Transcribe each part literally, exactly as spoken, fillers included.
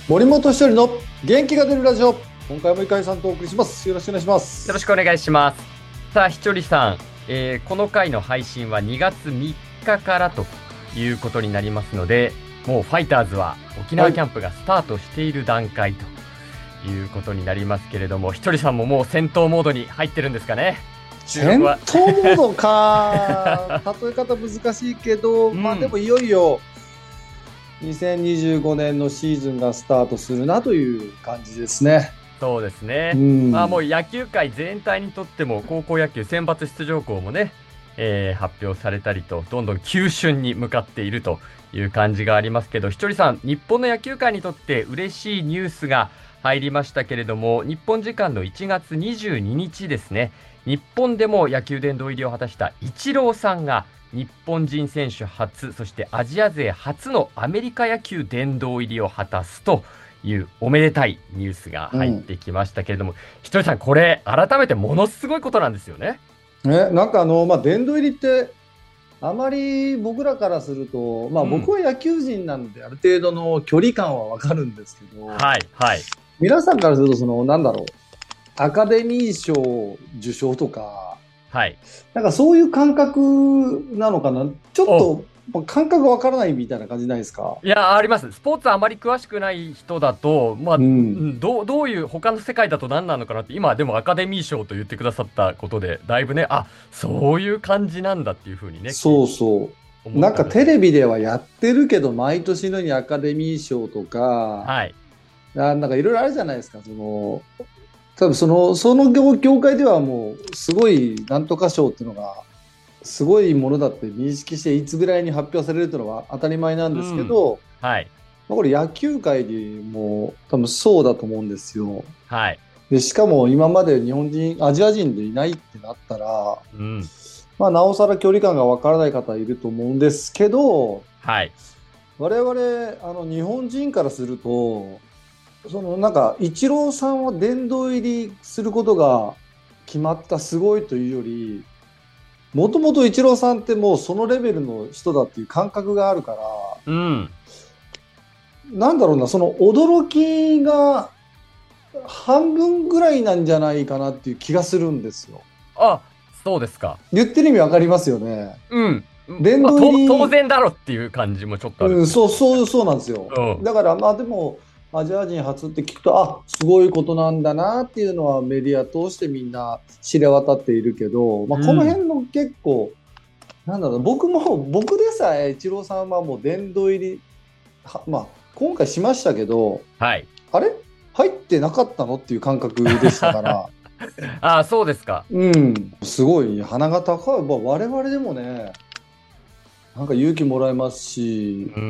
森本一人の元気が出るラジオ、今回も井上さんとお送りします。よろしくお願いします。 よろしくお願いします。さあ、ひとりさん、えーこの回の配信はにがつみっかからということになりますので、もうファイターズは沖縄キャンプがスタートしている段階ということになりますけれども、ひとりさんももう戦闘モードに入ってるんですかね。 戦闘モードか例え方難しいけど、 うんまあでもいよいよにせんにじゅうごねんのシーズンがスタートするなという感じですね。 そうですね、 うんまあ、もう野球界全体にとっても高校野球選抜出場校もね、えー発表されたりと、どんどん急春に向かっているという感じがありますけど、ひとりさん、日本の野球界にとって嬉しいニュースが入りましたけれども、日本時間のいちがつにじゅうににちですね、日本でも野球殿堂入りを果たしたイチローさんが日本人選手初、そしてアジア勢初のアメリカ野球殿堂入りを果たすというおめでたいニュースが入ってきましたけれども、ひとりさん、これ改めてものすごいことなんですよね。 ね、なんかあの、まあ、殿堂入りってあまり僕らからすると、まあ、 うん僕は野球人なのである程度の距離感はわかるんですけど、 はいはい。 皆さんからするとそのなんだろう、アカデミー賞受賞とか、 はい。 なんかそういう感覚なのかな、ちょっとまあ感覚わからないみたいな感じないですか。 いや、あります。スポーツあまり詳しくない人だと、まあ、 うんうんどう、どういう他の世界だと何なのかなって、今でもアカデミー賞と言ってくださったことで、だいぶね、あ、そういう感じなんだっていうふうにね、 そうそう。 思ったなんかテレビではやってるけど、毎年のようにアカデミー賞とか、 はい。 あなんかいろいろあるじゃないですか。その多分そのその業業界ではもうすごいなんとか賞っていうのがすごいものだって認識して、いつぐらいに発表されるっていうのは当たり前なんですけど、 はい。 まあこれ野球界でも多分そうだと思うんですよ。 はい。 でしかも今まで日本人アジア人でいないってなったら、 うん。 まあ、なおさら距離感がわからない方いると思うんですけど、 はい。 我々あの日本人からすると、そのなんかイチローさんは殿堂入りすることが決まったすごいというより、もともとイチローさんってもうそのレベルの人だっていう感覚があるから、 うん。 なんだろうな、その驚きが半分ぐらいなんじゃないかなっていう気がするんですよ。 あ、そうですか。 言ってる意味わかりますよね。 うん。 殿まあ、と堂入り、 当然だろっていう感じもちょっとある。 うん、そうそうそうなんですよ。 うん。 だからまあでもアジア人初って聞くと、あ、すごいことなんだなっていうのはメディア通してみんな知れ渡っているけど、まあ、この辺の結構、なんだろう、僕も僕でさえイチローさんはもう殿堂入りは、まあ今回しましたけど、 はい。 あれ入ってなかったのっていう感覚でしたから、 あ、そうですか。 うん、すごい鼻が高い、まあ、我々でもね、なんか勇気もらえますし、 うん。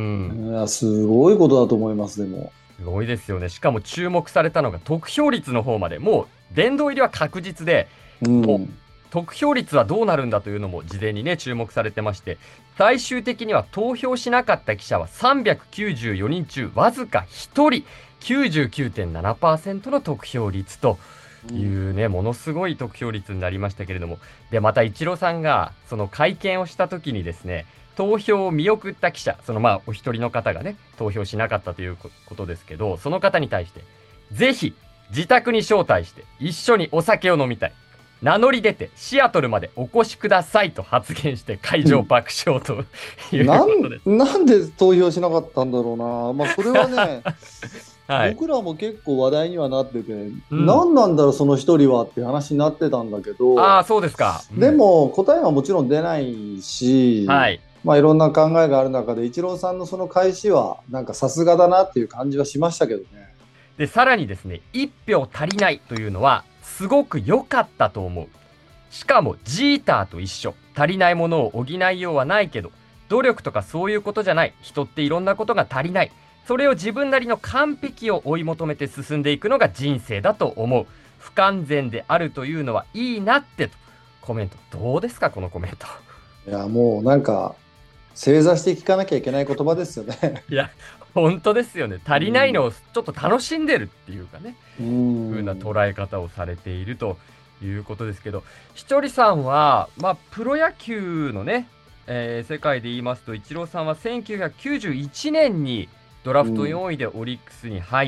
いやすごいことだと思います。でも、 すごいですよね。しかも注目されたのが得票率の方まで。もう殿堂入りは確実で、 うもうん、 得票率はどうなるんだというのも事前にね、注目されてまして、最終的には投票しなかった記者はさんびゃくきゅうじゅうよにん中わずかひとり、きゅうじゅうきゅうてんななパーセント の得票率というね、ものすごい得票率になりましたけれども、で、またイチローさんがその会見をした時にですね、投票を見送った記者、そのまあお一人の方がね、投票しなかったということですけど、その方に対して、ぜひ自宅に招待して一緒にお酒を飲みたい。名乗り出てシアトルまでお越しくださいと発言して会場爆笑というなことです。 ん、なんで投票しなかったんだろうな。まあ、それはね、 はい。 僕らも結構話題にはなってて、 うん何なんだろう、その一人はって話になってたんだけど、 ああ、そうですか。うんでも答えはもちろん出ないし、 はい。 まあ、いろんな考えがある中で、イチローさんのその返しは、なんかさすがだなっていう感じはしましたけどね。 で、さらにですね、いち票足りないというのは、すごく良かったと思う。しかも、ジーターと一緒。足りないものを補いようはないけど、努力とかそういうことじゃない。人っていろんなことが足りない。それを自分なりの完璧を追い求めて進んでいくのが人生だと思う。不完全であるというのはいいなってと。コメント。どうですか、このコメント。 いや、もうなんか、正座して聞かなきゃいけない言葉ですよね。 いや、本当ですよね。足りないのをちょっと楽しんでるっていうかね。 うふうなん。 捉え方をされているということですけど、ひとりさんは、まあ、プロ野球のね、えー世界で言いますと、イチローさんはせんきゅうひゃくきゅうじゅういちねんにドラフトよんいでオリックスに入って、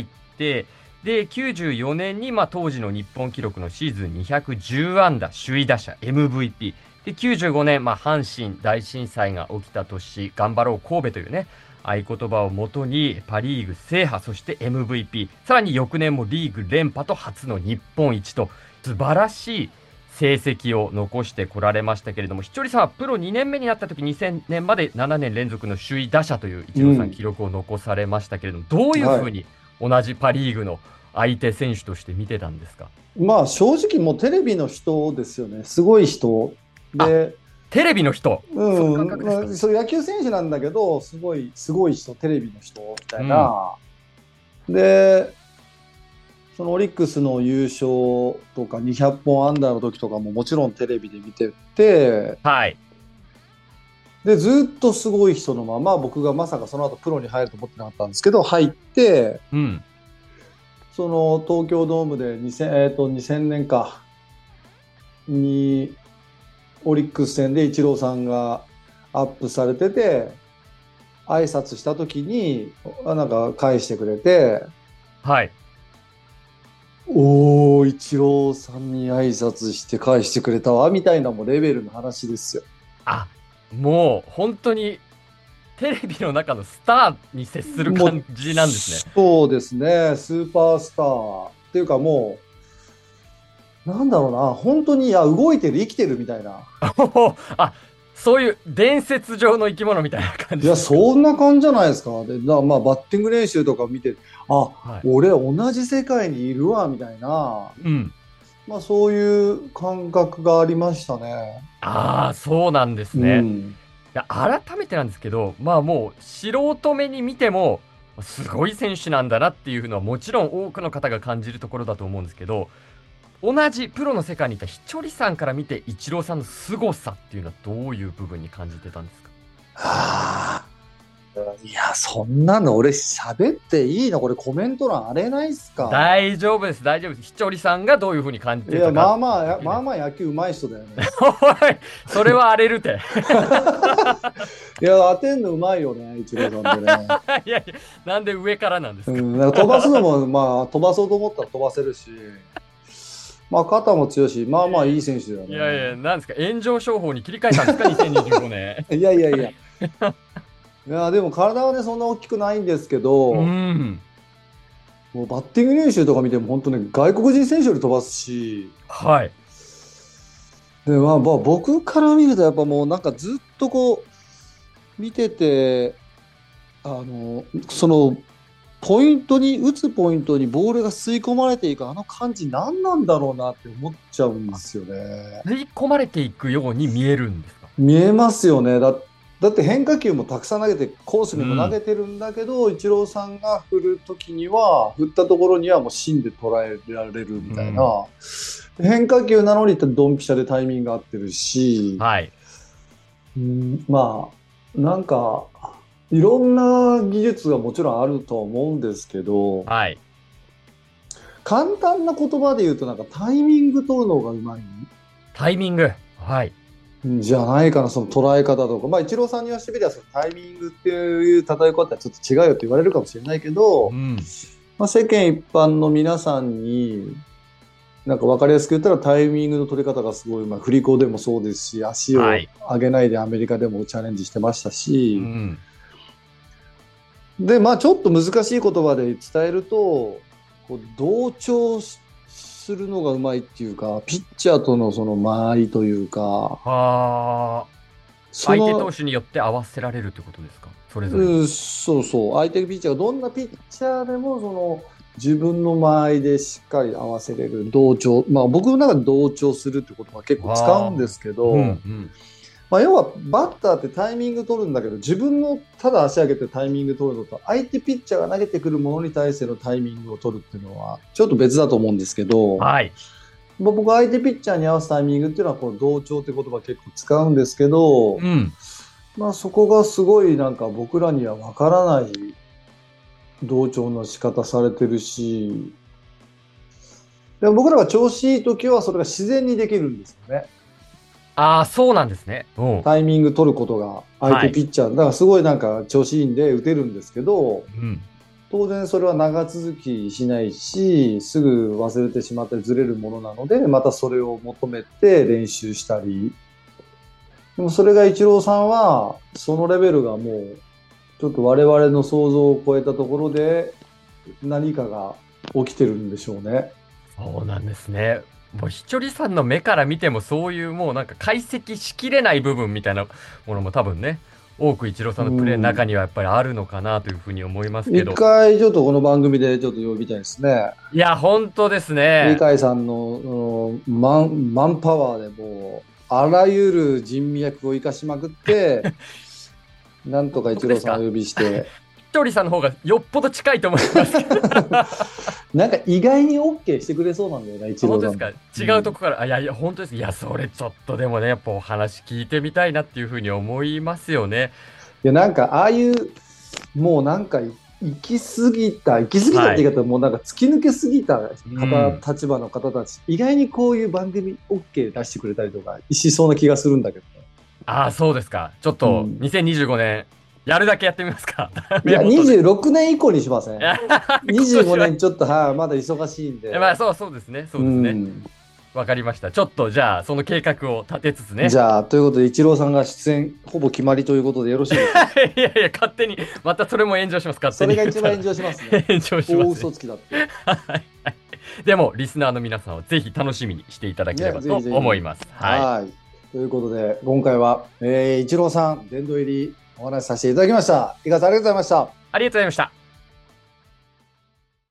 で、きゅうじゅうよねんに、まあ、当時の日本記録のシーズンにひゃくじゅうあんだ、首位打者、エムブイピー。で、きゅうじゅうごねん、まあ、阪神大震災が起きた年、頑張ろう神戸というね、合言葉をもとにパリーグ制覇、そして エムブイピー。さらに翌年もリーグ連覇と初の日本一と、素晴らしい成績を残してこられましたけれども、稀哲さんはプロにねんめになった時、にせんねんまでななねん連続の首位打者というイチローさん記録を残されましたけれども、うん、どういうふうに同じパリーグの相手選手として見てたんですか？ まあ正直もうテレビの人ですよね。すごい人で、 テレビの人、 うん、まあ、そう野球選手なんだけど、すごいすごい人、テレビの人みたいな、うん、でそのオリックスの優勝とかにひゃっぽん安打の時とかももちろんテレビで見てて、 はい、 でずっとすごい人のまま、僕がまさかその後プロに入ると思ってなかったんですけど入って、 うん、 その東京ドームでにせん、えーと、にせんねんかにオリックス戦でイチローさんがアップされてて、挨拶した時になんか返してくれて、 はい、 おー、イチローさんに挨拶して返してくれたわみたいなもレベルの話ですよ。 あ、もう本当にテレビの中のスターに接する感じなんですね。 そうですね、スーパースターっていうか、もうなんだろうな、本当に、いや、動いてる生きてるみたいなあ、そういう伝説上の生き物みたいな感じ。 いや、そんな感じじゃないですか。で、だまあ、バッティング練習とか見て、あ、はい、俺同じ世界にいるわみたいな、うん、まあ、そういう感覚がありましたね。 ああ、そうなんですね。うん、いや、改めてなんですけど、まあもう素人目に見てもすごい選手なんだなっていうのはもちろん多くの方が感じるところだと思うんですけど、同じプロの世界にいた稀哲さんから見てイチローさんの凄さっていうのはどういう部分に感じてたんですか？ はあ、いや、そんなの俺喋っていいの？これコメント欄あれないっすか？ 大丈夫です、大丈夫です。稀哲さんがどういうふうに感じてたか。 いや、まあまあ、まあまあ野球うまい人だよね。 おい、それは荒れるて。 いや、当てんのうまいよね、イチローさんってね。 いやいや、なんで上からなんですか？ うん、なんか飛ばすのも、まあ、飛ばそうと思ったら飛ばせるし、まあ、肩も強いし、まあまあいい選手だよね。 いやいや、なんですか、炎上商法に切り替えたんですか、にせんにじゅうごねん。 いやいやいや。いや、でも体はね、そんな大きくないんですけど、うん、もうバッティング練習とか見ても、本当ね、外国人選手より飛ばすし、 はい。 で、まあ、まあ、僕から見ると、やっぱもうなんかずっとこう、見てて、あの、その、ポイントに、打つポイントにボールが吸い込まれていくあの感じ何なんだろうなって思っちゃうんですよね。 吸い込まれていくように見えるんですか？ 見えますよね。だ、だって変化球もたくさん投げてコースにも投げてるんだけど、うん、イチローさんが振るときには振ったところにはもう芯で捉えられるみたいな、うん、変化球なのにドンピシャでタイミングが合ってるし、 はい、 うん、まあなんかいろんな技術がもちろんあるとは思うんですけど、 はい、 簡単な言葉で言うとなんかタイミング取るのがうまい。 タイミング、はい、 じゃないかな、その捉え方とか。まあ、イチローさんに言わせてみればそのタイミングっていう例え方はちょっと違うよって言われるかもしれないけど、うん、まあ、世間一般の皆さんになんか分かりやすく言ったらタイミングの取り方がすごい、まあ、振り子でもそうですし、足を上げないでアメリカでもチャレンジしてましたし、はい、うん、で、まあ、ちょっと難しい言葉で伝えると、こう同調するのがうまいっていうか、ピッチャーとのその間合いというか、 は相手投手によって合わせられるってことですか？それぞれ、 うん、そうそう、相手ピッチャーがどんなピッチャーでもその自分の間合いでしっかり合わせれる同調、まあ、僕の中で同調するって言葉結構使うんですけど、うんうん、まあ、要はバッターってタイミング取るんだけど、自分のただ足上げてタイミング取るのと相手ピッチャーが投げてくるものに対してのタイミングを取るっていうのはちょっと別だと思うんですけど、はい、まあ、僕相手ピッチャーに合わすタイミングっていうのはこの同調って言葉結構使うんですけど、うん、まあ、そこがすごいなんか僕らには分からない同調の仕方されてるし、でも僕らが調子いい時はそれが自然にできるんですよね。 ああ、そうなんですね。うん。 タイミング取ることが相手ピッチャー、だからすごいなんか調子いいんで打てるんですけど、 うん。 当然それは長続きしないし、すぐ忘れてしまってずれるものなので、またそれを求めて練習したり。でもそれがイチローさんは、そのレベルがもう、ちょっと我々の想像を超えたところで、何かが起きてるんでしょうね。 そうなんですね。もう、ひちょりさんの目から見ても、そういうもうなんか解析しきれない部分みたいなものも多分ね、多くイチローさんのプレーの中にはやっぱりあるのかなというふうに思いますけ一ど。 回ちょっとこの番組でちょっと呼びたいですね。 いや、本当です理ね。 解さんの、うん、マン、マンパワーでもう、あらゆる人脈を生かしまくって、なんとかイチローさんをお呼びして。 ひとりさんの方がよっぽど近いと思いますけど。 なんか意外に OK してくれそうなんだよな、イチローさん。 本当ですか？違うとこから、うん、あ、いやいや、本当です。いや、それちょっとでもね、やっぱお話聞いてみたいなっていうふうに思いますよね。 いや、なんか、ああいう、もうなんか、行き過ぎた、行き過ぎたって言い方、はい、もうなんか突き抜けすぎた方、うん、立場の方たち、意外にこういう番組 OK 出してくれたりとかしそうな気がするんだけどね。 ああ、そうですか。ちょっと、にせんにじゅうごねん、やるだけやってみますか。 いや、にじゅうろくねん以降にしません。にじゅうごねんちょっと、はい、まだ忙しいんで。 まあ、そうそうですね。そうですね。わ、うん、かりました。ちょっと、じゃあ、その計画を立てつつね。 じゃあ、ということで、イチローさんが出演、ほぼ決まりということでよろしいですか？いやいや、勝手に、またそれも炎上します、勝手に。 それが一番炎上しますね。 炎上します、ね。 大嘘つきだって。 はい。でも、リスナーの皆さんはぜひ楽しみにしていただければと思います。 はい。はい。ということで、今回は、えー、イチローさん、殿堂入りお話しさせていただきました。井川さん、ありがとうございました。 ありがとうございました。